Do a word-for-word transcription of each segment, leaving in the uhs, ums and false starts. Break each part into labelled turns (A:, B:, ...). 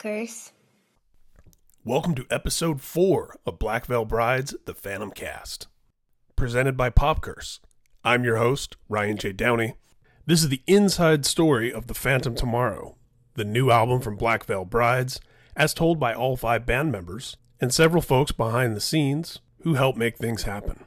A: Curse.
B: Welcome to episode four of Black Veil Brides, The Phantom Cast. Presented by Pop Curse. I'm your host, Ryan J. Downey. This is the inside story of The Phantom Tomorrow, the new album from Black Veil Brides, as told by all five band members, and several folks behind the scenes who help make things happen.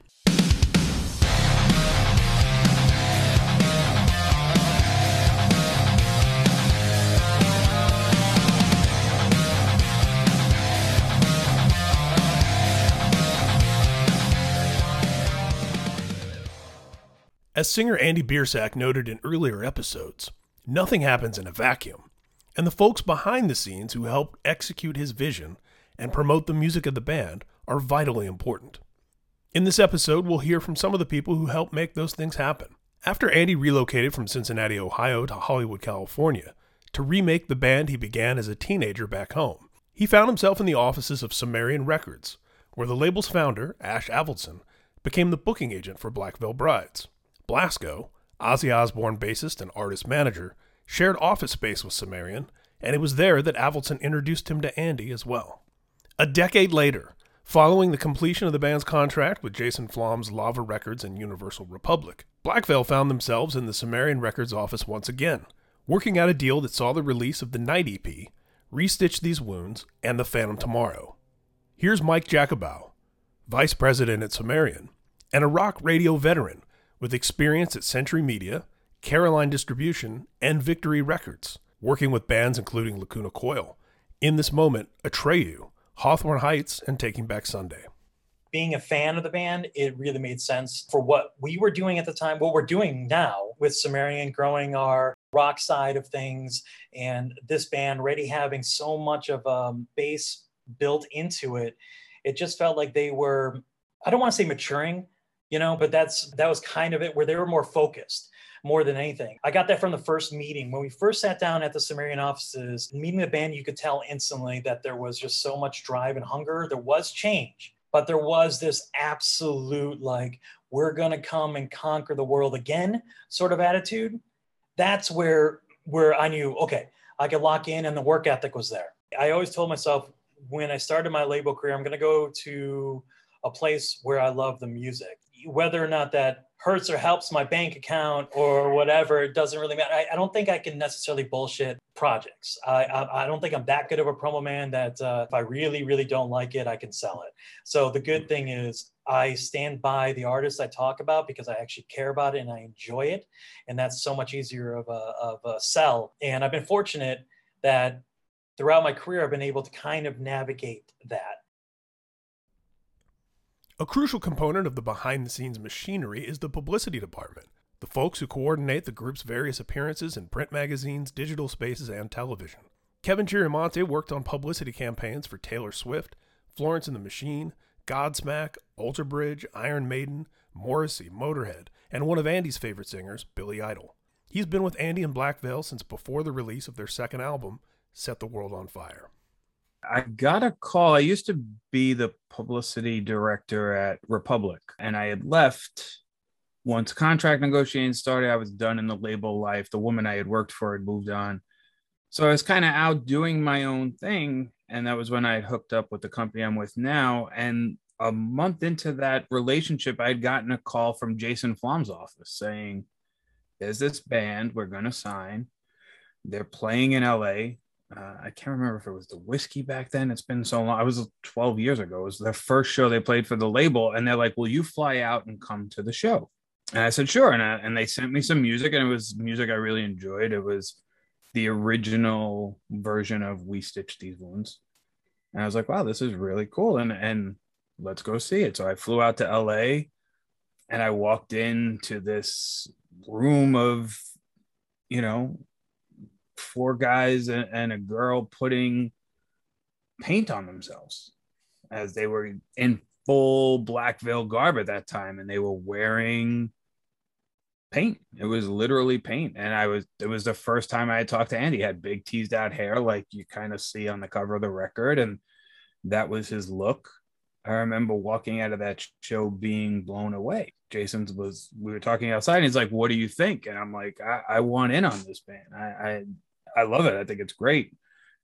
B: As singer Andy Biersack noted in earlier episodes, nothing happens in a vacuum, and the folks behind the scenes who help execute his vision and promote the music of the band are vitally important. In this episode, we'll hear from some of the people who helped make those things happen. After Andy relocated from Cincinnati, Ohio to Hollywood, California, to remake the band he began as a teenager back home, he found himself in the offices of Sumerian Records, where the label's founder, Ash Avildsen, became the booking agent for Black Veil Brides. Blasko, Ozzy Osbourne bassist and artist manager, shared office space with Sumerian, and it was there that Avildsen introduced him to Andy as well. A decade later, following the completion of the band's contract with Jason Flom's Lava Records and Universal Republic, Black Veil found themselves in the Sumerian Records office once again, working out a deal that saw the release of the Night E P, Restitch These Wounds, and The Phantom Tomorrow. Here's Mike Jacobow, vice president at Sumerian, and a rock radio veteran with experience at Century Media, Caroline Distribution, and Victory Records, working with bands including Lacuna Coil, In This Moment, Atreyu, Hawthorne Heights, and Taking Back Sunday.
C: Being a fan of the band, it really made sense for what we were doing at the time, what we're doing now with Sumerian, growing our rock side of things, and this band already having so much of a bass built into it. It just felt like they were, I don't want to say maturing, you know, but that's that was kind of it, where they were more focused more than anything. I got that from the first meeting. When we first sat down at the Sumerian offices, meeting the band, you could tell instantly that there was just so much drive and hunger. There was change, but there was this absolute, like, we're going to come and conquer the world again sort of attitude. That's where, where I knew, okay, I could lock in, and the work ethic was there. I always told myself when I started my label career, I'm going to go to a place where I love the music. Whether or not that hurts or helps my bank account or whatever, it doesn't really matter. I, I don't think I can necessarily bullshit projects. I, I, I don't think I'm that good of a promo man that uh, if I really, really don't like it, I can sell it. So the good thing is I stand by the artists I talk about because I actually care about it and I enjoy it. And that's so much easier of a, of a sell. And I've been fortunate that throughout my career, I've been able to kind of navigate that.
B: A crucial component of the behind-the-scenes machinery is the publicity department, the folks who coordinate the group's various appearances in print magazines, digital spaces, and television. Kevin Chirimonte worked on publicity campaigns for Taylor Swift, Florence and the Machine, Godsmack, Alter Bridge, Iron Maiden, Morrissey, Motorhead, and one of Andy's favorite singers, Billy Idol. He's been with Andy and Black Veil since before the release of their second album, Set the World on Fire.
D: I got a call. I used to be the publicity director at Republic, and I had left once contract negotiations started. I was done in the label life. The woman I had worked for had moved on. So I was kind of out doing my own thing, and that was when I had hooked up with the company I'm with now. And a month into that relationship, I had gotten a call from Jason Flom's office saying, there's this band we're going to sign. They're playing in L A. Uh, I can't remember if it was the Whiskey back then. It's been so long. I was twelve years ago. It was their first show they played for the label. And they're like, will you fly out and come to the show? And I said, sure. And, I, and they sent me some music, and it was music I really enjoyed. It was the original version of We Stitch These Wounds. And I was like, wow, this is really cool. And, and let's go see it. So I flew out to L A, and I walked into this room of, you know, four guys and, and a girl putting paint on themselves as they were in full Black Veil garb at that time, and they were wearing paint. It was literally paint. And I was, it was the first time I had talked to Andy. He had big teased out hair like you kind of see on the cover of the record, and that was his look. I remember walking out of that show being blown away. Jason's was, we were talking outside, and he's like, what do you think? And I'm like, I, I want in on this band. I, I I love it. I think it's great.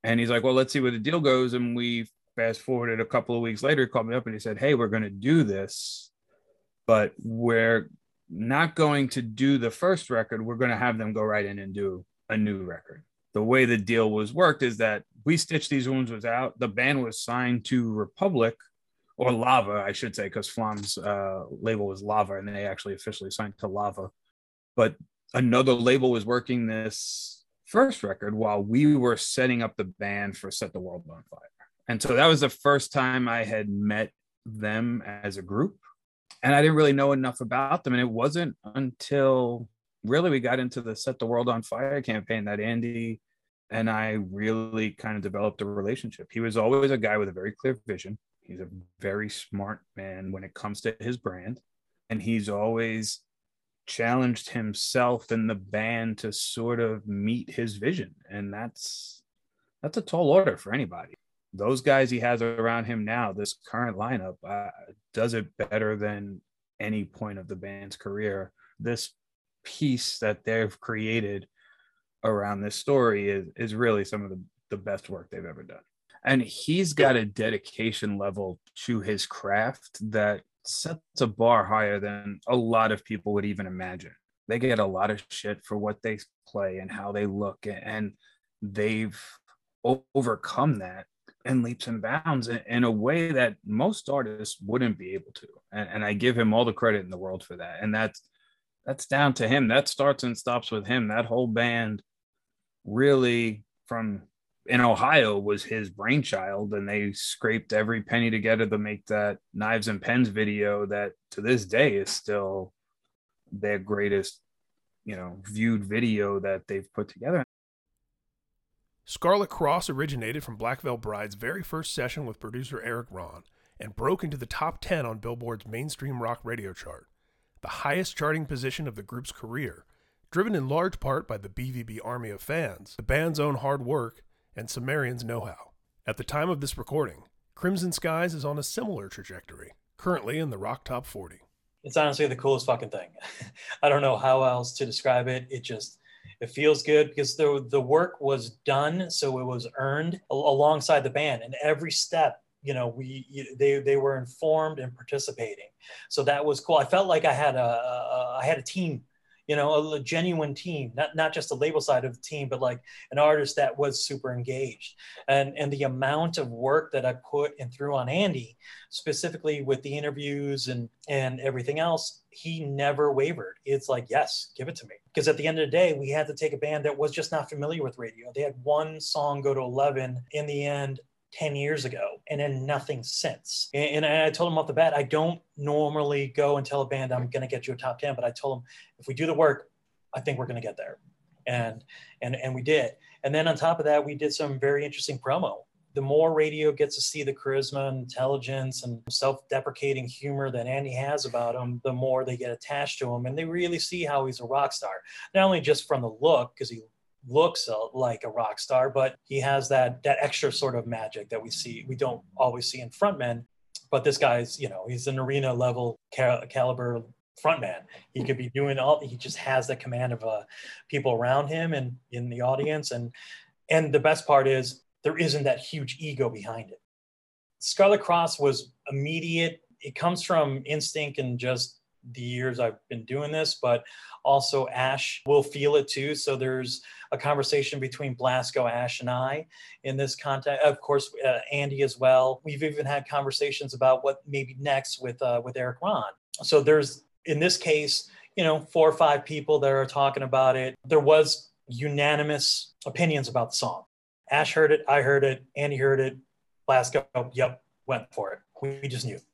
D: And he's like, well, let's see where the deal goes. And we fast forwarded a couple of weeks later, he called me up and he said, hey, we're going to do this, but we're not going to do the first record. We're going to have them go right in and do a new record. The way the deal was worked is that We Stitch These Wounds was out. The band was signed to Republic, or Lava, I should say, because Flam's uh, label was Lava, and they actually officially signed to Lava. But another label was working this first record while we were setting up the band for Set the World on Fire. And so that was the first time I had met them as a group. And I didn't really know enough about them. And it wasn't until really we got into the Set the World on Fire campaign that Andy and I really kind of developed a relationship. He was always a guy with a very clear vision. He's a very smart man when it comes to his brand. And he's always challenged himself and the band to sort of meet his vision. And that's that's a tall order for anybody. Those guys he has around him now, this current lineup, uh, does it better than any point of the band's career. This piece that they've created around this story is, is really some of the, the best work they've ever done. And he's got a dedication level to his craft that sets a bar higher than a lot of people would even imagine. They get a lot of shit for what they play and how they look, and they've overcome that in leaps and bounds in, in a way that most artists wouldn't be able to. And, and I give him all the credit in the world for that. And that's that's down to him. That starts and stops with him. That whole band really from in Ohio was his brainchild, and they scraped every penny together to make that Knives and Pens video that to this day is still their greatest, you know, viewed video that they've put together.
B: Scarlet Cross originated from Black Veil Bride's very first session with producer Eric Ron and broke into the top ten on Billboard's mainstream rock radio chart, the highest charting position of the group's career, driven in large part by the B V B army of fans, the band's own hard work, and Sumerian's know-how. At the time of this recording, Crimson Skies is on a similar trajectory, currently in the Rock Top forty.
C: It's honestly the coolest fucking thing. I don't know how else to describe it. It just, it feels good because the, the work was done, so it was earned alongside the band. And every step, you know, we they they were informed and participating. So that was cool. I felt like I had a, a I had a team. You know, a, a genuine team, not, not just the label side of the team, but like an artist that was super engaged. And, and the amount of work that I put and threw on Andy, specifically with the interviews and, and everything else, he never wavered. It's like, yes, give it to me. Because at the end of the day, we had to take a band that was just not familiar with radio. They had one song go to eleven in the end ten years ago, and then nothing since. And, and I told him off the bat, I don't normally go and tell a band I'm going to get you a top ten, but I told him, if we do the work, I think we're going to get there. And, and, and we did. And then on top of that, we did some very interesting promo. The more radio gets to see the charisma and intelligence and self-deprecating humor that Andy has about him, the more they get attached to him. And they really see how he's a rock star, not only just from the look, because he looks like a rock star, but he has that that extra sort of magic that we see we don't always see in frontmen. But this guy's, you know, he's an arena level cal- caliber frontman. He could be doing all, he just has the command of uh, people around him and in the audience. And and the best part is there isn't that huge ego behind it. Scarlet Cross was immediate. It comes from instinct and just the years I've been doing this, but also Ash will feel it too. So there's a conversation between Blasko, Ash, and I in this context. Of course, uh, Andy as well. We've even had conversations about what maybe next with uh, with Eric Ron. So there's, in this case, you know, four or five people that are talking about it. There was unanimous opinions about the song. Ash heard it, I heard it, Andy heard it, Blasko, yep, went for it. We just knew.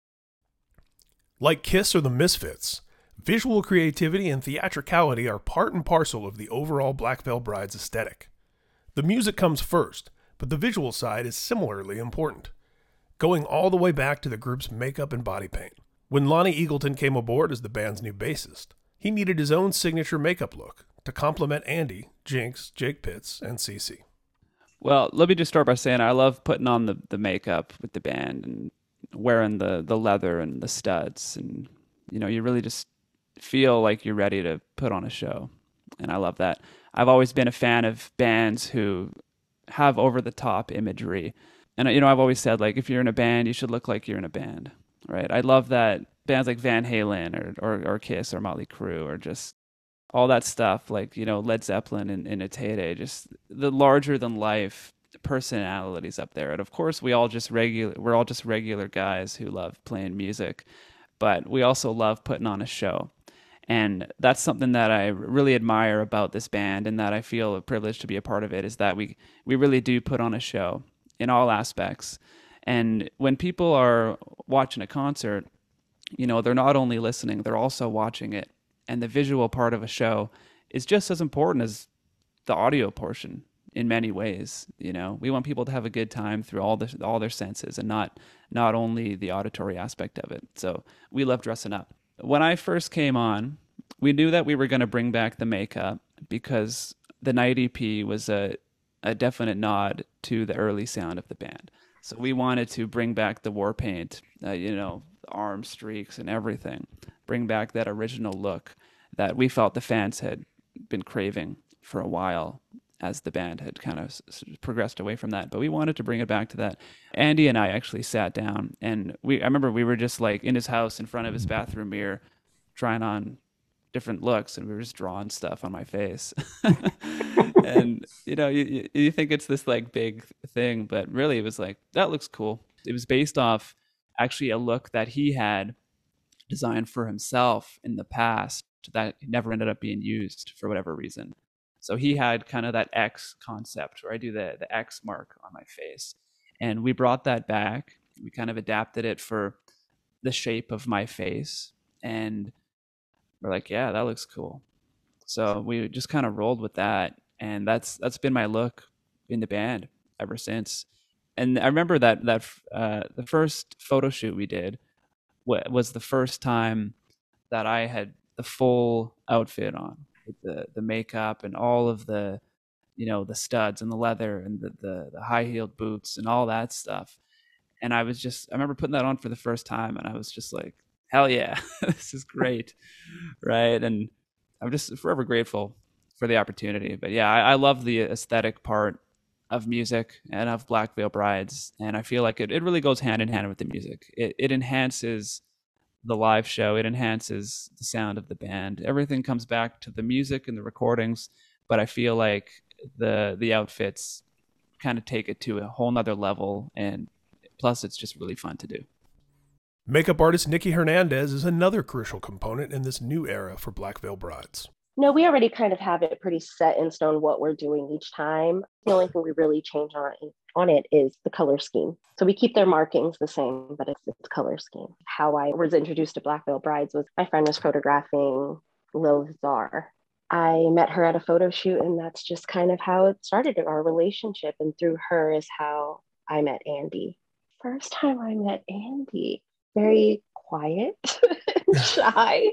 B: Like Kiss or the Misfits, visual creativity and theatricality are part and parcel of the overall Black Veil Bride's aesthetic. The music comes first, but the visual side is similarly important, going all the way back to the group's makeup and body paint. When Lonnie Eagleton came aboard as the band's new bassist, he needed his own signature makeup look to complement Andy, Jinx, Jake Pitts, and Cece.
A: Well, let me just start by saying I love putting on the, the makeup with the band and wearing the, the leather and the studs. And, you know, you really just feel like you're ready to put on a show. And I love that. I've always been a fan of bands who have over the top imagery. And you know, I've always said, like, if you're in a band, you should look like you're in a band, right? I love that bands like Van Halen or or, or Kiss or Motley Crue or just all that stuff, like, you know, Led Zeppelin in, in its heyday, just the larger than life personalities up there. And of course, we all just regular, we're all just regular guys who love playing music, but we also love putting on a show. And that's something that I really admire about this band, and that I feel privileged to be a part of it, is that we we really do put on a show in all aspects. And when people are watching a concert, you know, they're not only listening, they're also watching it. And the visual part of a show is just as important as the audio portion in many ways. You know, we want people to have a good time through all the all their senses, and not not only the auditory aspect of it. So we love dressing up. When I first came on, we knew that we were going to bring back the makeup, because the Night E P was a a definite nod to the early sound of the band. So we wanted to bring back the war paint, uh, you know, arm streaks and everything, bring back that original look that we felt the fans had been craving for a while, as the band had kind of s- progressed away from that. But we wanted to bring it back to that. Andy and I actually sat down, and we I remember we were just like in his house in front of his bathroom mirror trying on different looks, and we were just drawing stuff on my face. And you know, you, you you think it's this like big thing, but really it was like, that looks cool. It was based off actually a look that he had designed for himself in the past that never ended up being used for whatever reason. So he had kind of that X concept where I do the the X mark on my face, and we brought that back. We kind of adapted it for the shape of my face, and we're like, yeah, that looks cool. So we just kind of rolled with that, and that's that's been my look in the band ever since. And I remember that that uh, the first photo shoot we did wa- was the first time that I had the full outfit on, with the the makeup and all of the, you know, the studs and the leather and the the, the high heeled boots and all that stuff. And I was just I remember putting that on for the first time, and I was just like, hell yeah, this is great, right? And I'm just forever grateful for the opportunity. But yeah, I, I love the aesthetic part of music and of Black Veil Brides, and I feel like it, it really goes hand in hand with the music. It it enhances the live show. It enhances the sound of the band. Everything comes back to the music and the recordings, but I feel like the the outfits kind of take it to a whole nother level, and plus it's just really fun to do.
B: Makeup artist Nikki Hernandez is another crucial component in this new era for Black Veil Brides.
E: No, we already kind of have it pretty set in stone what we're doing each time. The only thing we really change on it, on it is the color scheme. So we keep their markings the same, but it's the color scheme. How I was introduced to Black Veil Brides was my friend was photographing Lilith Czar. I met her at a photo shoot, and that's just kind of how it started, our relationship. And through her is how I met Andy. First time I met Andy, very quiet and shy.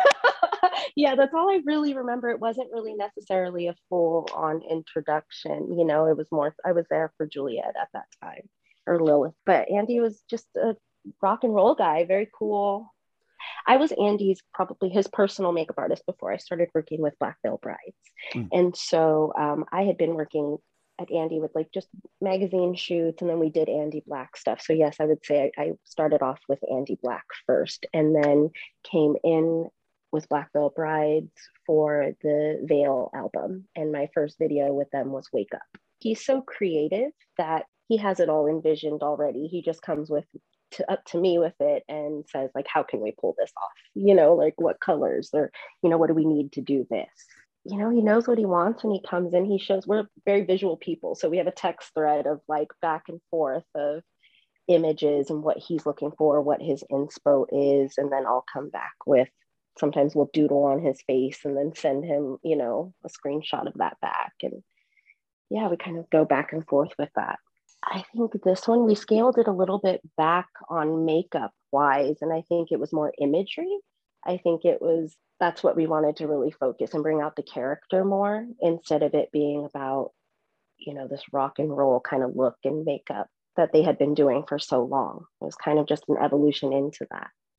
E: Yeah, that's all I really remember. It wasn't really necessarily a full on introduction. You know, it was more, I was there for Juliet at that time, or Lilith. But Andy was just a rock and roll guy, very cool. I was Andy's, probably his personal makeup artist before I started working with Black Veil Brides. Mm. And so um, I had been working at Andy with like just magazine shoots, and then we did Andy Black stuff. So yes, I would say I, I started off with Andy Black first, and then came in with Black Veil Brides for the Veil album. And my first video with them was Wake Up. He's so creative that he has it all envisioned already. He just comes with to, up to me with it and says, like, how can we pull this off? You know, like what colors, or, you know, what do we need to do this? You know, he knows what he wants, and he comes in, he shows, we're very visual people. So we have a text thread of like back and forth of images and what he's looking for, what his inspo is. And then I'll come back with, sometimes we'll doodle on his face and then send him, you know, a screenshot of that back. And yeah, we kind of go back and forth with that. I think this one, we scaled it a little bit back on makeup wise. And I think it was more imagery. I think it was, that's what we wanted to really focus and bring out the character more, instead of it being about, you know, this rock and roll kind of look and makeup that they had been doing for so long. It was kind of just an evolution into that.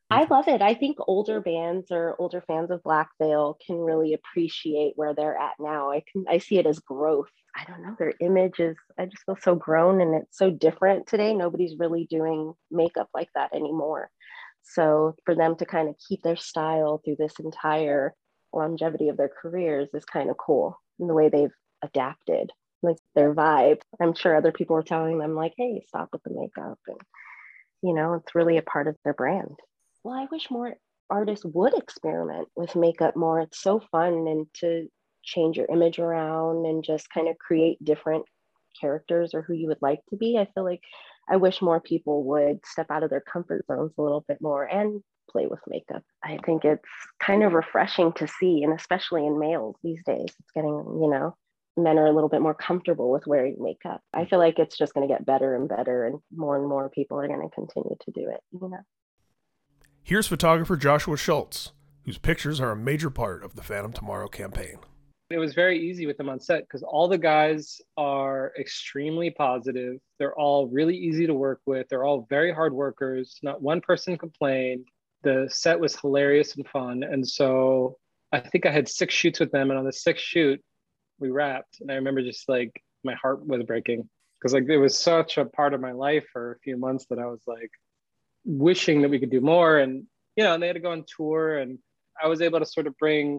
E: I love it. I think older bands or older fans of Black Veil can really appreciate where they're at now. I can I see it as growth. I don't know, their image is, I just feel so grown and it's so different today. Nobody's really doing makeup like that anymore. So for them to kind of keep their style through this entire longevity of their careers is kind of cool. And the way they've adapted, like their vibe. I'm sure other people were telling them like, hey, stop with the makeup. And, you know, it's really a part of their brand. Well, I wish more artists would experiment with makeup more. It's so fun, and to change your image around and just kind of create different characters or who you would like to be. I feel like I wish more people would step out of their comfort zones a little bit more and play with makeup. I think it's kind of refreshing to see, and especially in males these days, it's getting, you know, men are a little bit more comfortable with wearing makeup. I feel like it's just going to get better and better, and more and more people are going to continue to do it, you know.
B: Here's photographer Joshua Schultz, whose pictures are a major part of the Phantom Tomorrow campaign.
F: It was very easy with them on set because all the guys are extremely positive. They're all really easy to work with. They're all very hard workers. Not one person complained. The set was hilarious and fun. And so I think I had six shoots with them. And on the sixth shoot, we wrapped. And I remember just like my heart was breaking because like it was such a part of my life for a few months that I was like wishing that we could do more. And, you know, and they had to go on tour, and I was able to sort of bring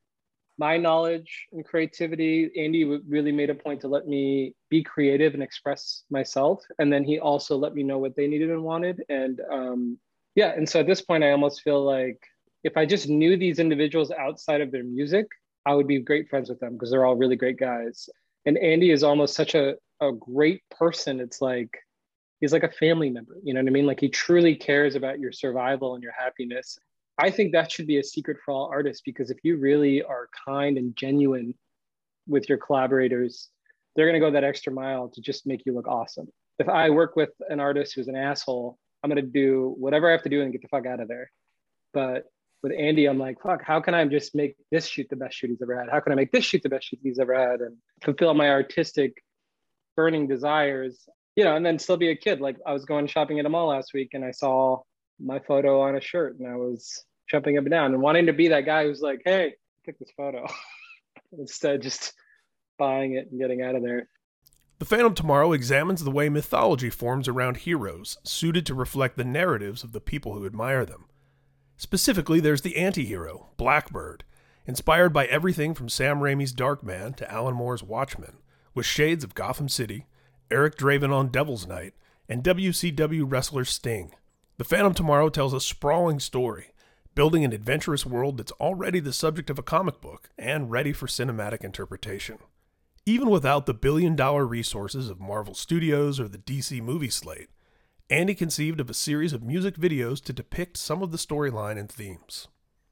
F: my knowledge and creativity. Andy really made a point to let me be creative and express myself. And then he also let me know what they needed and wanted. And um, yeah, and so at this point, I almost feel like if I just knew these individuals outside of their music, I would be great friends with them because they're all really great guys. And Andy is almost such a, a great person. It's like, he's like a family member, you know what I mean? Like he truly cares about your survival and your happiness. I think that should be a secret for all artists, because if you really are kind and genuine with your collaborators, they're going to go that extra mile to just make you look awesome. If I work with an artist who's an asshole, I'm going to do whatever I have to do and get the fuck out of there. But with Andy, I'm like, fuck, how can I just make this shoot the best shoot he's ever had? How can I make this shoot the best shoot he's ever had and fulfill my artistic burning desires, you know, and then still be a kid. Like I was going shopping at a mall last week and I saw my photo on a shirt and I was jumping up and down and wanting to be that guy who's like, hey, take this photo. Instead of just buying it and getting out of there.
B: The Phantom Tomorrow examines the way mythology forms around heroes, suited to reflect the narratives of the people who admire them. Specifically, there's the anti-hero, Blackbird, inspired by everything from Sam Raimi's Darkman to Alan Moore's Watchmen, with shades of Gotham City, Eric Draven on Devil's Night, and W C W wrestler Sting. The Phantom Tomorrow tells a sprawling story, building an adventurous world that's already the subject of a comic book and ready for cinematic interpretation. Even without the billion-dollar resources of Marvel Studios or the D C movie slate, Andy conceived of a series of music videos to depict some of the storyline and themes.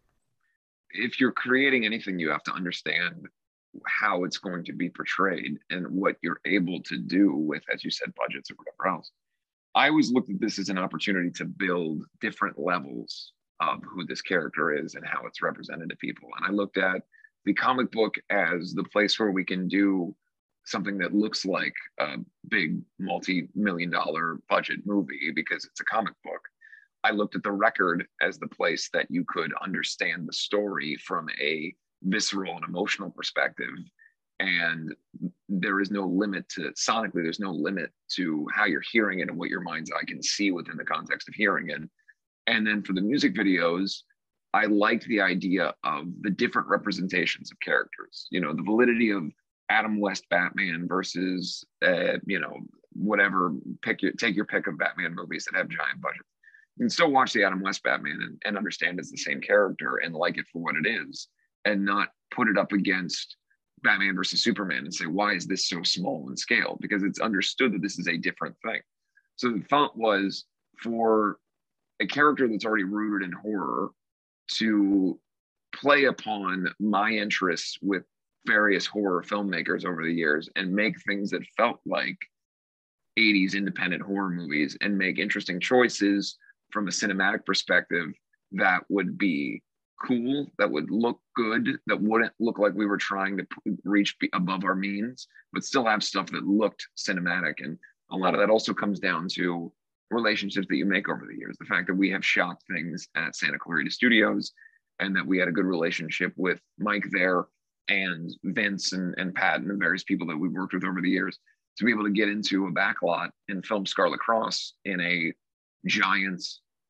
G: If you're creating anything, you have to understand how it's going to be portrayed and what you're able to do with, as you said, budgets or whatever else. I always looked at this as an opportunity to build different levels of who this character is and how it's represented to people. And I looked at the comic book as the place where we can do something that looks like a big multi-million dollar budget movie because it's a comic book. I looked at the record as the place that you could understand the story from a visceral and emotional perspective. And there is no limit to, sonically, there's no limit to how you're hearing it and what your mind's eye can see within the context of hearing it. And then for the music videos, I liked the idea of the different representations of characters, you know, the validity of Adam West Batman versus, uh, you know, whatever, pick your, take your pick of Batman movies that have giant budgets. You can still watch the Adam West Batman and, and understand it's the same character and like it for what it is, and not put it up against Batman versus Superman and say, why is this so small in scale? Because it's understood that this is a different thing. So the thought was for a character that's already rooted in horror to play upon my interests with various horror filmmakers over the years and make things that felt like eighties independent horror movies and make interesting choices from a cinematic perspective that would be cool, that would look good, that wouldn't look like we were trying to reach above our means, but still have stuff that looked cinematic. And a lot of that also comes down to relationships that you make over the years. The fact that we have shot things at Santa Clarita Studios and that we had a good relationship with Mike there and Vince and, and Pat and the various people that we've worked with over the years to be able to get into a backlot and film Scarlet Cross in a giant,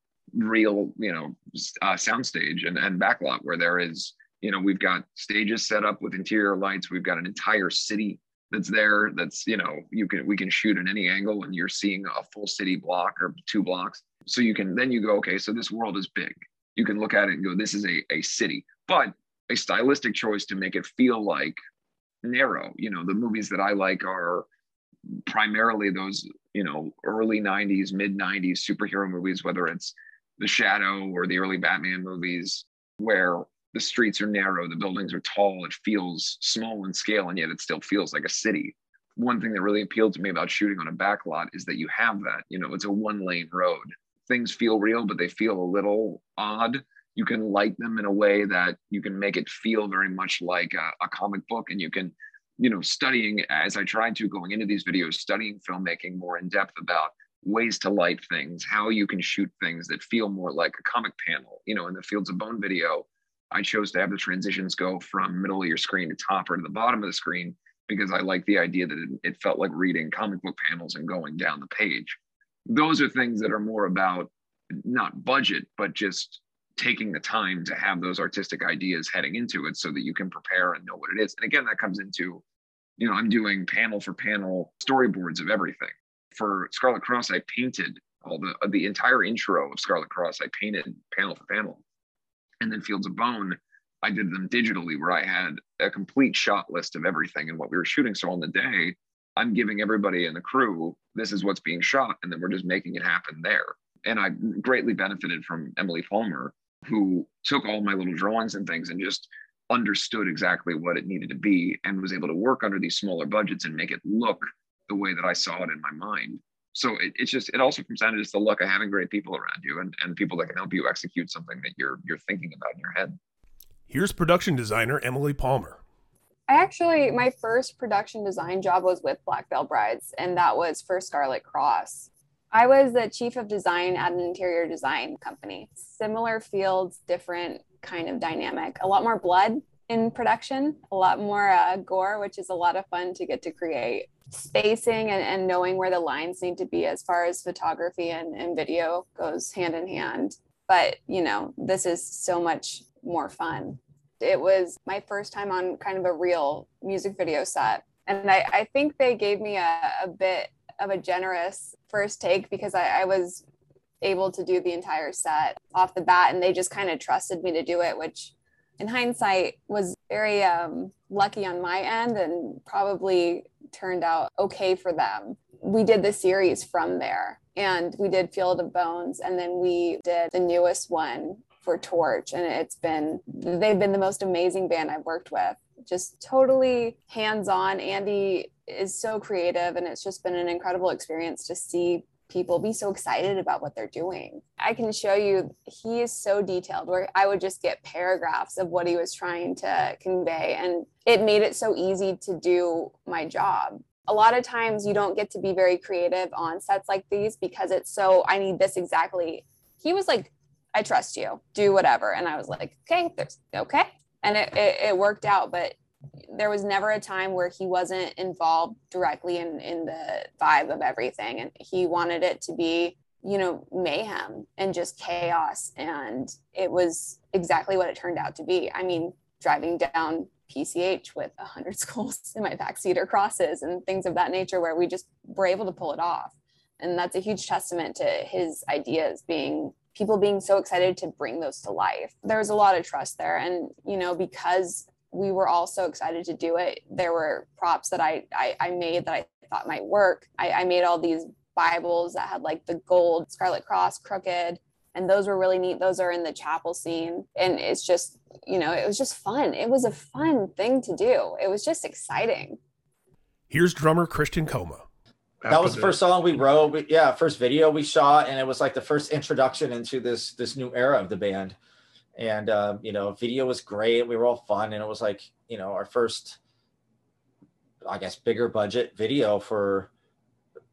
G: real, you know, uh, soundstage and, and backlot where there is, you know, we've got stages set up with interior lights. We've got an entire city that's there. That's, you know, you can, we can shoot at any angle and you're seeing a full city block or two blocks. So you can, then you go, okay, so this world is big. You can look at it and go, this is a, a city, but a stylistic choice to make it feel like narrow. You know, the movies that I like are primarily those, you know, early nineties, mid nineties superhero movies, whether it's The Shadow or the early Batman movies, where the streets are narrow, the buildings are tall, it feels small in scale, and yet it still feels like a city. One thing that really appealed to me about shooting on a backlot is that you have that, you know, it's a one lane road. Things feel real, but they feel a little odd. You can light them in a way that you can make it feel very much like a, a comic book. And you can, you know, studying, as I tried to going into these videos, studying filmmaking more in depth about ways to light things, how you can shoot things that feel more like a comic panel. You know, in the Fields of Bone video, I chose to have the transitions go from middle of your screen to top or to the bottom of the screen because I like the idea that it, it felt like reading comic book panels and going down the page. Those are things that are more about not budget, but just taking the time to have those artistic ideas heading into it so that you can prepare and know what it is. And again, that comes into, you know, I'm doing panel for panel storyboards of everything. For Scarlet Cross, I painted all the, the entire intro of Scarlet Cross. I painted panel for panel. And then Fields of Bone, I did them digitally where I had a complete shot list of everything and what we were shooting. So on the day, I'm giving everybody in the crew, this is what's being shot. And then we're just making it happen there. And I greatly benefited from Emily Palmer, who took all my little drawings and things and just understood exactly what it needed to be and was able to work under these smaller budgets and make it look the way that I saw it in my mind. So it, it's just, it also comes down to just the luck of having great people around you and, and people that can help you execute something that you're you're thinking about in your head.
B: Here's production designer Emily Palmer.
H: I actually, my first production design job was with Black Veil Brides, and that was for Scarlet Cross. I was the chief of design at an interior design company. Similar fields, different kind of dynamic. A lot more blood in production, a lot more uh, gore, which is a lot of fun to get to create. Spacing and, and knowing where the lines need to be as far as photography and, and video goes hand in hand. But, you know, this is so much more fun. It was my first time on kind of a real music video set. And I, I think they gave me a, a bit of a generous first take because I, I was able to do the entire set off the bat, and they just kind of trusted me to do it, which in hindsight was very um, lucky on my end and probably turned out okay for them. We did the series from there, and we did Field of Bones, and then we did the newest one for Torch, and it's been, they've been the most amazing band I've worked with. Just totally hands-on. Andy is so creative, and it's just been an incredible experience to see people be so excited about what they're doing. I can show you, he is so detailed where I would just get paragraphs of what he was trying to convey, and it made it so easy to do my job. A lot of times you don't get to be very creative on sets like these because it's so, I need this exactly. He was like, I trust you, do whatever. And I was like, okay, there's okay. And it, it, it worked out, but there was never a time where he wasn't involved directly in, in the vibe of everything. And he wanted it to be, you know, mayhem and just chaos. And it was exactly what it turned out to be. I mean, driving down P C H with a hundred schools in my backseat or crosses and things of that nature where we just were able to pull it off. And that's a huge testament to his ideas being, people being so excited to bring those to life. There was a lot of trust there. And, you know, because we were all so excited to do it, there were props that I, I, I made that I thought might work. I, I made all these Bibles that had like the gold Scarlet Cross crooked, and those were really neat. Those are in the chapel scene. And it's just, you know, it was just fun. It was a fun thing to do. It was just exciting.
B: Here's drummer Christian Coma.
I: That was the first song we wrote. We, yeah, first video we shot, and it was like the first introduction into this this new era of the band. And um, you know, video was great. We were all fun, and it was like, you know, our first, I guess, bigger budget video for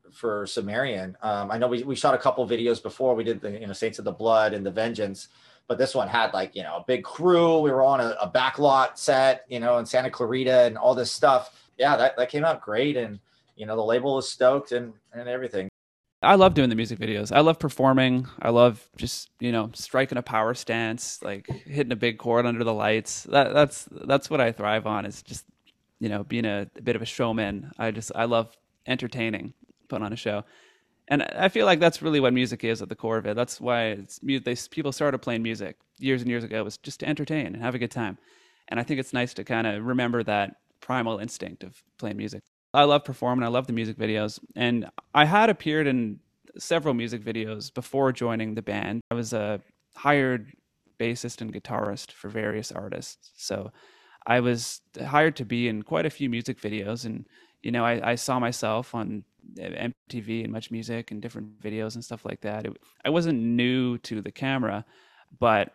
I: for Sumerian. Um, I know we, we shot a couple videos before. We did the, you know, Saints of the Blood and the Vengeance, but this one had like, you know, a big crew. We were on a, a backlot set, you know, in Santa Clarita and all this stuff. Yeah, that, that came out great. And, you know, the label was stoked and, and everything.
A: I love doing the music videos. I love performing. I love just, you know, striking a power stance, like hitting a big chord under the lights. That, that's that's what I thrive on, is just, you know, being a, a bit of a showman. I just, I love entertaining, putting on a show. And I feel like that's really what music is at the core of it. That's why it's, they, people started playing music years and years ago, was just to entertain and have a good time. And I think it's nice to kind of remember that primal instinct of playing music. I love performing. I love the music videos. And I had appeared in several music videos before joining the band. I was a hired bassist and guitarist for various artists. So I was hired to be in quite a few music videos. And, you know, I, I saw myself on M T V and Much Music and different videos and stuff like that. It, I wasn't new to the camera, but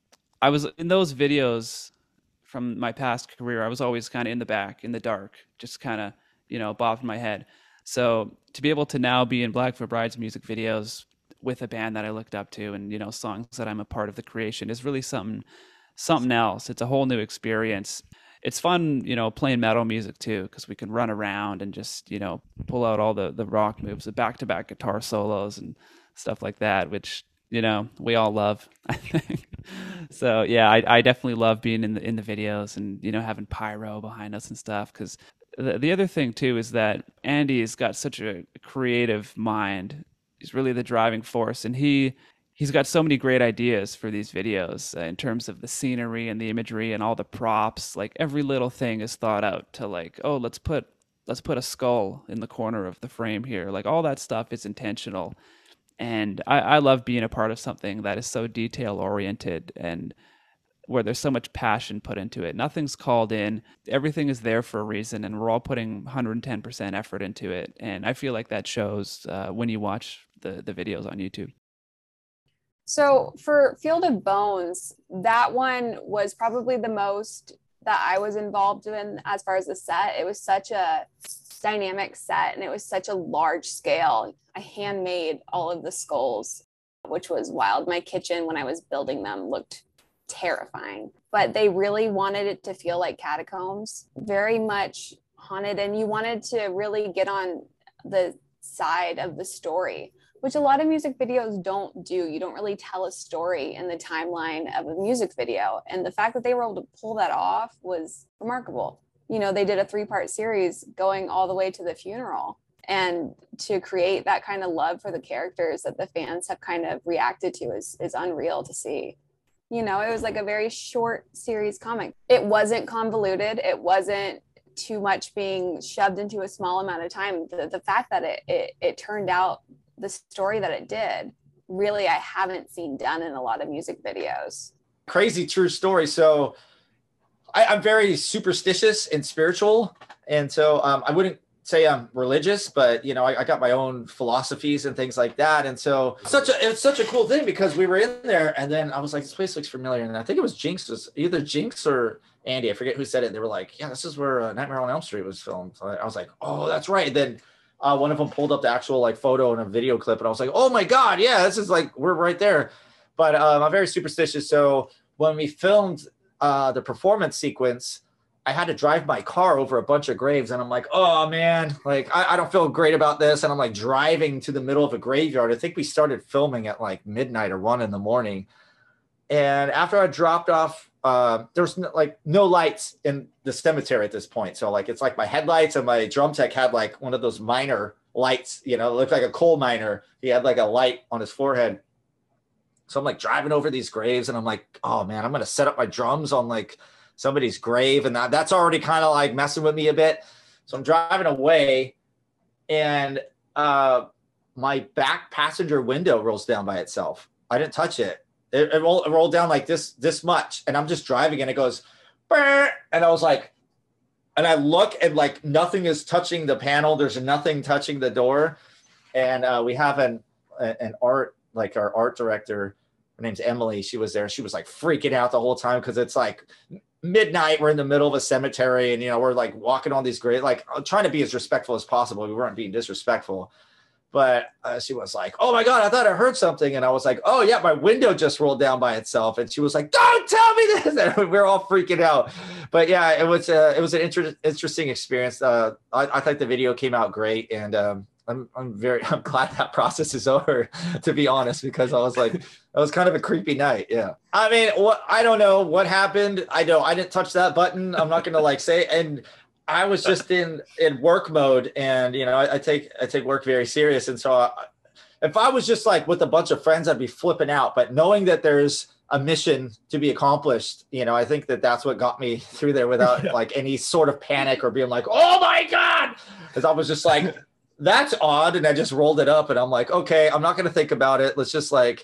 A: I was in those videos from my past career. I was always kind of in the back, in the dark, just kind of, you know, bobbing my head. So to be able to now be in Blackfoot Bride's music videos with a band that I looked up to, and, you know, songs that I'm a part of the creation, is really something, something else. It's a whole new experience. It's fun, you know, playing metal music too, because we can run around and just, you know, pull out all the, the rock moves, the back-to-back guitar solos and stuff like that, which, you know, we all love, I think. So yeah, I, I definitely love being in the, in the videos and, you know, having pyro behind us and stuff, because The, the other thing too is that Andy's got such a creative mind. He's really the driving force, and he he's got so many great ideas for these videos uh, in terms of the scenery and the imagery and all the props. Like every little thing is thought out to, like, oh, let's put let's put a skull in the corner of the frame here. Like all that stuff is intentional, and I, I love being a part of something that is so detail oriented and where there's so much passion put into it. Nothing's called in. Everything is there for a reason, and we're all putting one hundred ten percent effort into it. And I feel like that shows uh, when you watch the, the videos on YouTube.
H: So for Field of Bones, that one was probably the most that I was involved in as far as the set. It was such a dynamic set, and it was such a large scale. I handmade all of the skulls, which was wild. My kitchen, when I was building them, looked terrifying, but they really wanted it to feel like catacombs, very much haunted, and you wanted to really get on the side of the story, which a lot of music videos don't do. You don't really tell a story in the timeline of a music video, and the fact that they were able to pull that off was remarkable. You know, they did a three-part series going all the way to the funeral, and to create that kind of love for the characters that the fans have kind of reacted to is, is unreal to see. You know, it was like a very short series comic. It wasn't convoluted. It wasn't too much being shoved into a small amount of time. The, the fact that it, it it turned out the story that it did, really, I haven't seen done in a lot of music videos.
I: Crazy true story. So I, I'm very superstitious and spiritual. And so um, I wouldn't say I'm religious, but, you know, I, I got my own philosophies and things like that. And so such a, it's such a cool thing, because we were in there and then I was like, this place looks familiar. And I think it was Jinx, was either Jinx or Andy. I forget who said it. They were like, yeah, this is where uh, Nightmare on Elm Street was filmed. So I, I was like, oh, that's right. Then uh, one of them pulled up the actual like photo and a video clip. And I was like, oh my God, yeah, this is like, we're right there. But um, I'm very superstitious. So when we filmed uh, the performance sequence, I had to drive my car over a bunch of graves, and I'm like, oh man, like I, I don't feel great about this. And I'm like driving to the middle of a graveyard. I think we started filming at like midnight or one in the morning. And after I dropped off, uh, there was no, like no lights in the cemetery at this point. So like, it's like my headlights, and my drum tech had like one of those miner lights, you know, it looked like a coal miner. He had like a light on his forehead. So I'm like driving over these graves, and I'm like, oh man, I'm going to set up my drums on like somebody's grave. And that, that's already kind of like messing with me a bit. So I'm driving away, and uh, my back passenger window rolls down by itself. I didn't touch it. It, it, rolled, it rolled down like this, this much. And I'm just driving, and it goes, Burr! And I was like, and I look, and like nothing is touching the panel. There's nothing touching the door. And uh, we have an, an art, like our art director, her name's Emily. She was there. She was like freaking out the whole time, because it's like midnight. We're in the middle of a cemetery, and, you know, we're like walking on these graves, like trying to be as respectful as possible. We weren't being disrespectful. But uh, she was like, oh my God, I thought I heard something. And I was like, oh yeah, my window just rolled down by itself. And she was like, don't tell me this. And we we're all freaking out. But yeah, it was uh, it was an inter- interesting experience. Uh, I, I think the video came out great. And um, I'm I'm very I'm glad that process is over, to be honest, because I was like, it was kind of a creepy night. Yeah. I mean, what I don't know what happened. I know I didn't touch that button. I'm not gonna like say and I was just in, in work mode, and, you know, I, I take, I take work very serious. And so I, if I was just like with a bunch of friends, I'd be flipping out, but knowing that there's a mission to be accomplished, you know, I think that that's what got me through there without yeah. like any sort of panic or being like, oh my God. Cause I was just like, that's odd. And I just rolled it up and I'm like, okay, I'm not going to think about it. Let's just like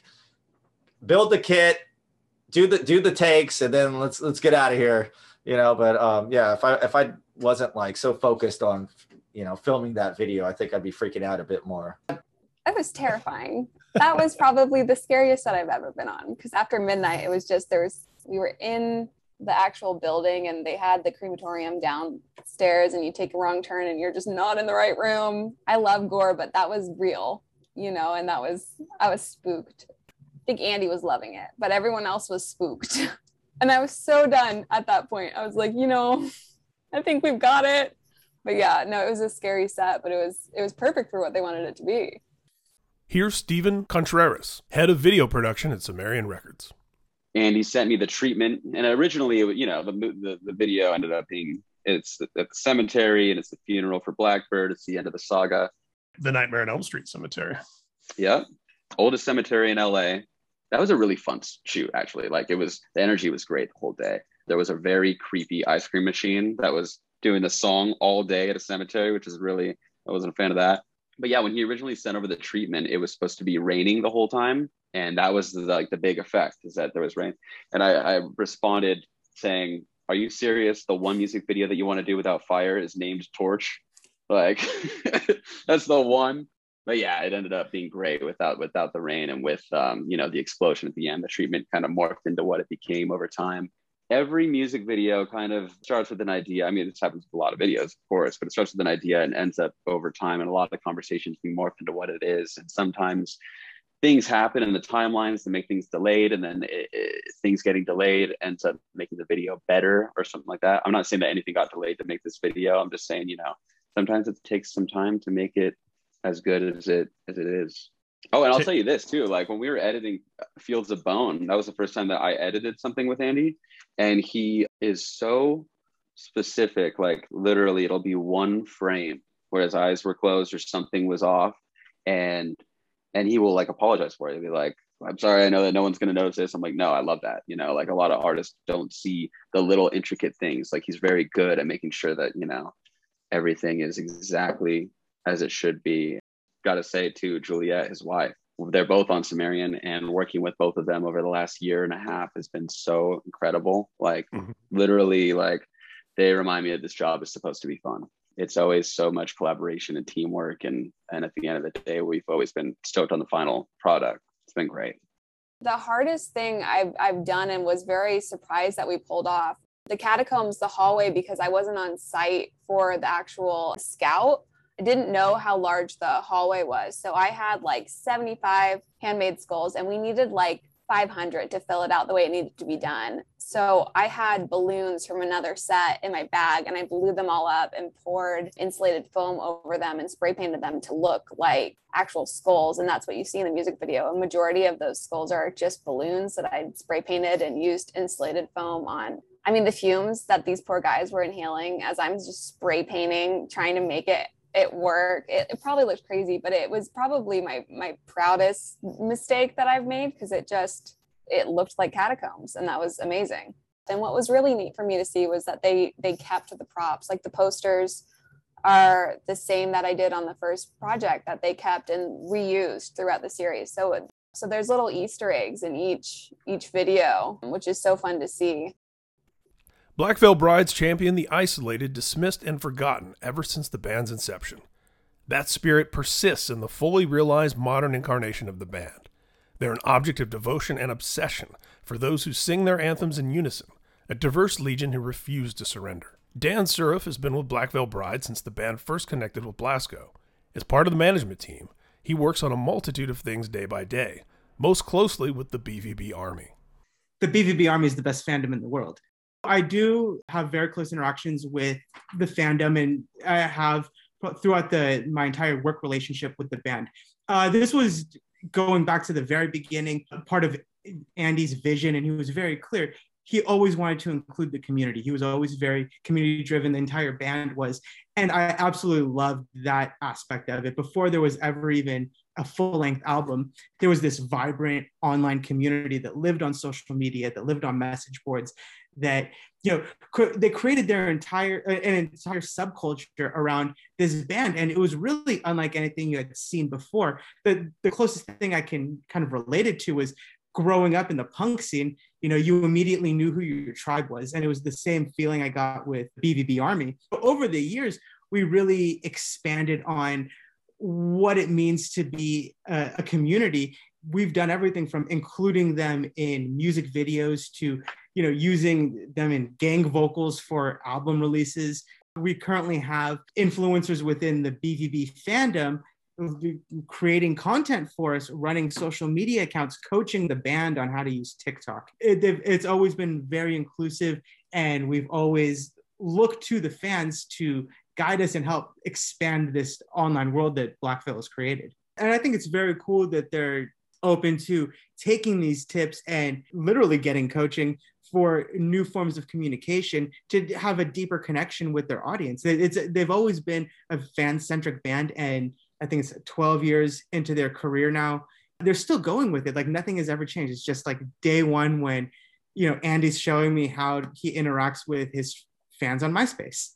I: build the kit, do the, do the takes, and then let's, let's get out of here, you know? But um, yeah, if I, if I, wasn't like so focused on, you know, filming that video, I think I'd be freaking out a bit more.
H: That was terrifying. That was probably the scariest set I've ever been on, because after midnight, it was just, there was, we were in the actual building and they had the crematorium downstairs and you take a wrong turn and you're just not in the right room. I love gore, but that was real, you know, and that was, I was spooked. I think Andy was loving it, but everyone else was spooked. And I was so done at that point. I was like, you know, I think we've got it. But yeah, no, it was a scary set, but it was it was perfect for what they wanted it to be.
B: Here's Steven Contreras, head of video production at Sumerian Records.
J: And he sent me the treatment. And originally, you know, the the, the video ended up being, it's at the cemetery and it's the funeral for Blackbird. It's the end of the saga.
B: The Nightmare on Elm Street cemetery.
J: Yeah. Oldest cemetery in L A. That was a really fun shoot, actually. Like it was, the energy was great the whole day. There was a very creepy ice cream machine that was doing the song all day at a cemetery, which is really, I wasn't a fan of that. But yeah, when he originally sent over the treatment, it was supposed to be raining the whole time. And that was the, like the big effect, is that there was rain. And I, I responded saying, are you serious? The one music video that you want to do without fire is named Torch. Like that's the one. But yeah, it ended up being great without without the rain and with, um, you know, the explosion at the end. The treatment kind of morphed into what it became over time. Every music video kind of starts with an idea. I mean, this happens with a lot of videos, of course, but it starts with an idea and ends up over time. And a lot of conversations being morphed into what it is. And sometimes things happen in the timelines to make things delayed. And then it, it, things getting delayed ends up making the video better or something like that. I'm not saying that anything got delayed to make this video. I'm just saying, you know, sometimes it takes some time to make it as good as it as it is. Oh, and I'll tell you this too, like when we were editing Fields of Bone, that was the first time that I edited something with Andy, and he is so specific, like literally it'll be one frame where his eyes were closed or something was off, and and he will like apologize for it. He'll be like, I'm sorry, I know that no one's going to notice this. I'm like, no, I love that. You know, like a lot of artists don't see the little intricate things. Like he's very good at making sure that, you know, everything is exactly as it should be. Got to say too, Juliet, his wife, they're both on Sumerian, and working with both of them over the last year and a half has been so incredible. Like mm-hmm. literally, like they remind me that this job is supposed to be fun. It's always so much collaboration and teamwork. And, and at the end of the day, we've always been stoked on the final product. It's been great.
H: The hardest thing I've, I've done and was very surprised that we pulled off, the catacombs, the hallway, because I wasn't on site for the actual scout. I didn't know how large the hallway was. So I had like seventy-five handmade skulls and we needed like five hundred to fill it out the way it needed to be done. So I had balloons from another set in my bag and I blew them all up and poured insulated foam over them and spray painted them to look like actual skulls. And that's what you see in the music video. A majority of those skulls are just balloons that I spray painted and used insulated foam on. I mean, the fumes that these poor guys were inhaling as I'm just spray painting, trying to make it it work. It, it probably looked crazy, but it was probably my my proudest mistake that I've made, because it just, it looked like catacombs, and that was amazing. And what was really neat for me to see was that they they kept the props. Like the posters are the same that I did on the first project, that they kept and reused throughout the series. So so there's little Easter eggs in each each video, which is so fun to see.
B: Black Veil Brides champion the isolated, dismissed, and forgotten ever since the band's inception. That spirit persists in the fully realized modern incarnation of the band. They're an object of devotion and obsession for those who sing their anthems in unison, a diverse legion who refuse to surrender. Dan Surif has been with Black Veil Brides since the band first connected with Blasko. As part of the management team, He works on a multitude of things day by day, most closely with the B V B Army.
K: The B V B Army is the best fandom in the world. I do have very close interactions with the fandom, and I have throughout the my entire work relationship with the band. Uh, this was going back to the very beginning, part of Andy's vision, and he was very clear. He always wanted to include the community. He was always very community driven. The entire band was. And I absolutely loved that aspect of it. Before there was ever even a full length album, there was this vibrant online community that lived on social media, that lived on message boards, that, you know, cr- they created their entire, an entire subculture around this band. And it was really unlike anything you had seen before. The, the closest thing I can kind of relate it to was growing up in the punk scene. You know, you immediately knew who your tribe was. And it was the same feeling I got with B V B Army. But over the years, we really expanded on what it means to be a, a community. We've done everything from including them in music videos to, you know, using them in gang vocals for album releases. We currently have influencers within the B V B fandom creating content for us, running social media accounts, coaching the band on how to use TikTok. It, it's always been very inclusive, and we've always looked to the fans to guide us and help expand this online world that Black Veil has created. And I think it's very cool that they're open to taking these tips and literally getting coaching for new forms of communication to have a deeper connection with their audience. It's, they've always been a fan-centric band, and I think it's twelve years into their career now. They're still going with it. Like nothing has ever changed. It's just like day one when, you know, Andy's showing me how he interacts with his fans on MySpace.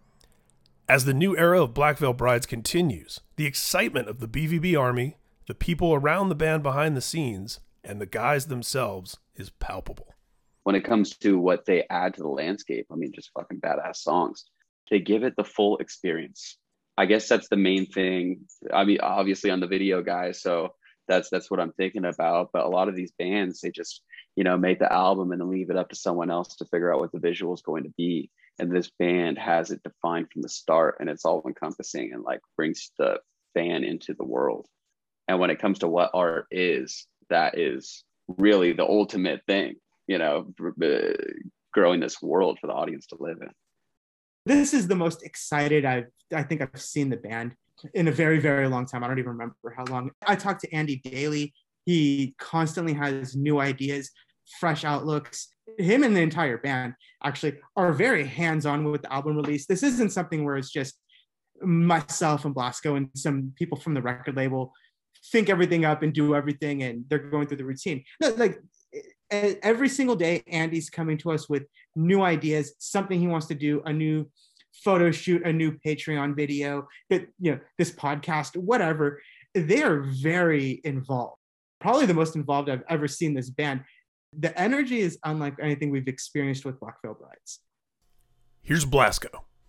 B: As the new era of Black Veil Brides continues, the excitement of the B V B Army, the people around the band behind the scenes, and the guys themselves is palpable.
J: When it comes to what they add to the landscape, I mean, just fucking badass songs. They give it the full experience. I guess that's the main thing. I mean, obviously I'm the video guy, so that's that's what I'm thinking about. But a lot of these bands, they just, you know, make the album and then leave it up to someone else to figure out what the visual is going to be. And this band has it defined from the start, and it's all encompassing and like brings the fan into the world. And when it comes to what art is, that is really the ultimate thing, you know, growing this world for the audience to live in.
K: This is the most excited I've, I think I've seen the band in a very, very long time. I don't even remember how long. I talk to Andy daily. He constantly has new ideas, fresh outlooks. Him and the entire band actually are very hands-on with the album release. This isn't something where it's just myself and Blasco and some people from the record label think everything up and do everything, and they're going through the routine. No, like every single day, Andy's coming to us with new ideas, something he wants to do, a new photo shoot, a new Patreon video, that, you know, this podcast, whatever. They are very involved. Probably the most involved I've ever seen this band. The energy is unlike anything we've experienced with Black Veil Brides.
B: Here's Blasco.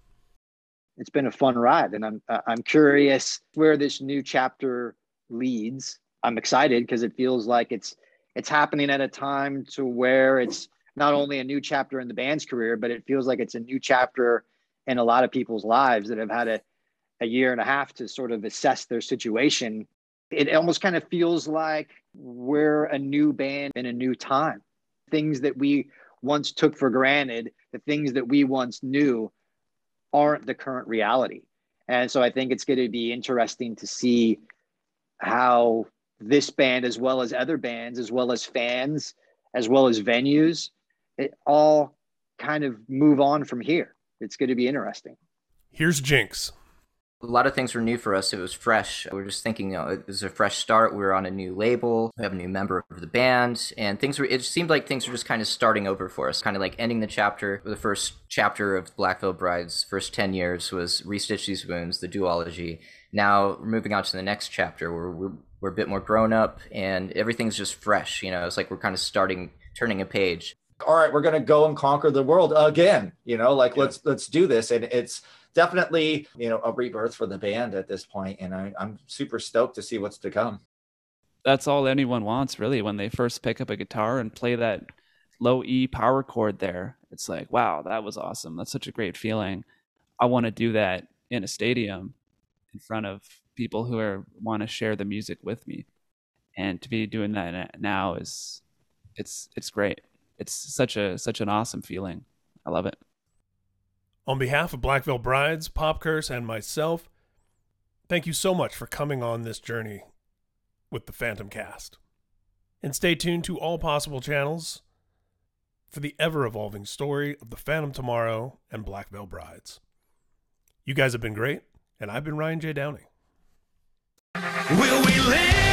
L: It's been a fun ride, and I'm I'm curious where this new chapter leads. I'm excited because it feels like it's it's happening at a time to where it's not only a new chapter in the band's career, but it feels like it's a new chapter in a lot of people's lives that have had a, a year and a half to sort of assess their situation. It almost kind of feels like we're a new band in a new time. Things that we once took for granted, the things that we once knew, aren't the current reality. And so I think it's going to be interesting to see how this band, as well as other bands, as well as fans, as well as venues, it all kind of move on from here. It's going to be interesting.
B: Here's Jinx.
M: A lot of things were new for us. It was fresh. We were just thinking, you know, it was a fresh start. We were on a new label. We have a new member of the band, and things were, it seemed like things were just kind of starting over for us, kind of like ending the chapter. The first chapter of Black Veil Brides' first ten years was Restitch These Wounds, the duology. Now we're moving on to the next chapter where we're, we're a bit more grown up and everything's just fresh. You know, it's like we're kind of starting, turning a page.
I: All right, we're going to go and conquer the world again, you know, like, yeah. let's, let's do this. And it's definitely, you know, a rebirth for the band at this point. And I, I'm super stoked to see what's to come.
A: That's all anyone wants, really, when they first pick up a guitar and play that low E power chord there. It's like, wow, that was awesome. That's such a great feeling. I want to do that in a stadium in front of people who are want to share the music with me. And to be doing that now is it's it's great. It's such a such an awesome feeling. I love it.
B: On behalf of Black Veil Brides, Pop Curse, and myself, thank you so much for coming on this journey with the Phantom Cast. And stay tuned to all possible channels for the ever-evolving story of the Phantom Tomorrow and Black Veil Brides. You guys have been great, and I've been Ryan J. Downey.
N: Will we live?